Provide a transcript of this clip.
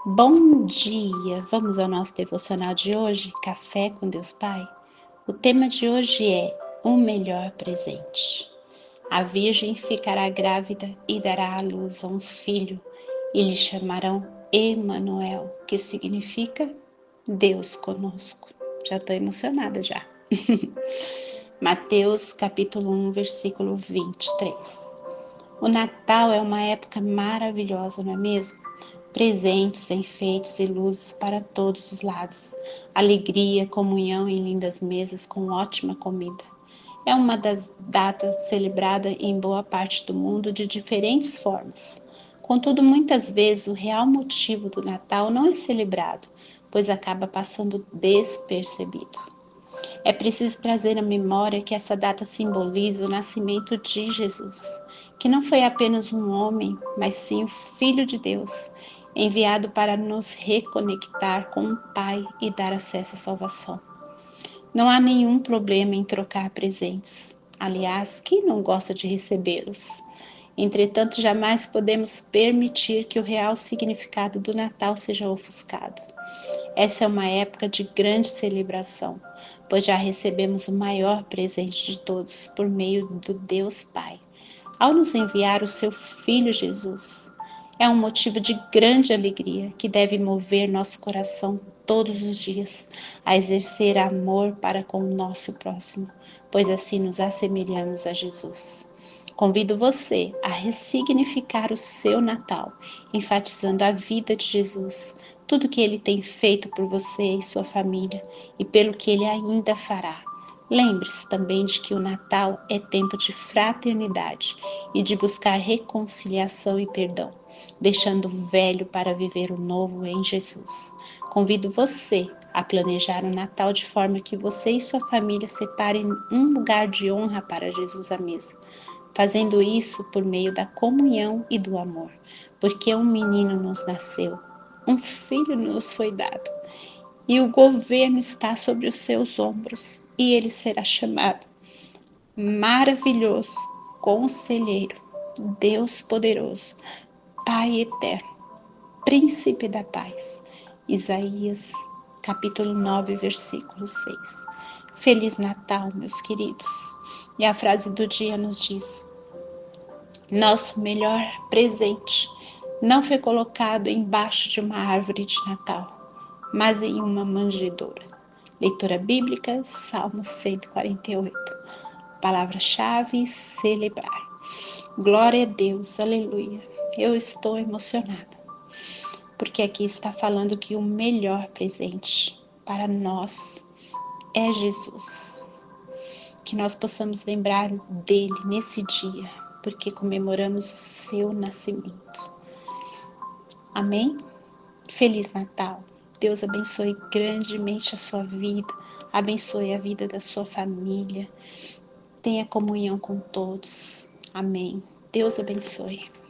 Bom dia! Vamos ao nosso devocional de hoje, Café com Deus Pai? O tema de hoje é o melhor presente. A Virgem ficará grávida e dará à luz a um filho, e lhe chamarão Emanuel, que significa Deus conosco. Já estou emocionada já. Mateus capítulo 1, versículo 23. O Natal é uma época maravilhosa, não é mesmo? Presentes, enfeites e luzes para todos os lados. Alegria, comunhão em lindas mesas com ótima comida. É uma das datas celebrada em boa parte do mundo de diferentes formas. Contudo, muitas vezes o real motivo do Natal não é celebrado, pois acaba passando despercebido. É preciso trazer à memória que essa data simboliza o nascimento de Jesus, que não foi apenas um homem, mas sim o Filho de Deus, enviado para nos reconectar com o Pai e dar acesso à salvação. Não há nenhum problema em trocar presentes. Aliás, quem não gosta de recebê-los? Entretanto, jamais podemos permitir que o real significado do Natal seja ofuscado. Essa é uma época de grande celebração, pois já recebemos o maior presente de todos por meio do Deus Pai, ao nos enviar o seu Filho Jesus. É um motivo de grande alegria que deve mover nosso coração todos os dias a exercer amor para com o nosso próximo, pois assim nos assemelhamos a Jesus. Convido você a ressignificar o seu Natal, enfatizando a vida de Jesus, tudo que ele tem feito por você e sua família e pelo que ele ainda fará. Lembre-se também de que o Natal é tempo de fraternidade e de buscar reconciliação e perdão, deixando o velho para viver o novo em Jesus. Convido você a planejar o Natal de forma que você e sua família separem um lugar de honra para Jesus à mesa, fazendo isso por meio da comunhão e do amor, porque um menino nos nasceu, um filho nos foi dado, e o governo está sobre os seus ombros, e ele será chamado Maravilhoso, Conselheiro, Deus Poderoso, Pai Eterno, Príncipe da Paz. Isaías, capítulo 9, versículo 6. Feliz Natal, meus queridos. E a frase do dia nos diz: nosso melhor presente não foi colocado embaixo de uma árvore de Natal, mas em uma manjedoura. Leitura bíblica, Salmo 148. Palavra-chave: celebrar. Glória a Deus, aleluia. Eu estou emocionada, porque aqui está falando que o melhor presente para nós é Jesus. Que nós possamos lembrar dele nesse dia, porque comemoramos o seu nascimento. Amém? Feliz Natal. Deus abençoe grandemente a sua vida, abençoe a vida da sua família. Tenha comunhão com todos. Amém. Deus abençoe.